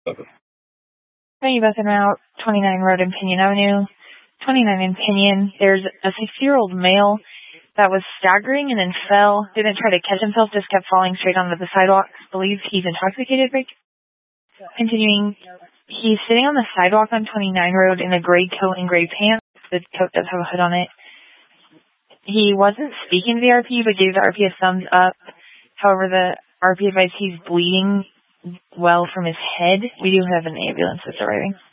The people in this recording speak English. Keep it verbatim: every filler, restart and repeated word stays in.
Hey, both en route, twenty-nine Road and Pinion Avenue. twenty-nine in Pinion, there's a six-year-old male that was staggering and then fell, didn't try to catch himself, just kept falling straight onto the sidewalk. Believes he's intoxicated. Continuing, he's sitting on the sidewalk on twenty-nine Road in a gray coat and gray pants. The coat does have a hood on it. He wasn't speaking to the R P, but gave the R P a thumbs up. However, the R P advised he's bleeding well from his head. We do have an ambulance that's arriving.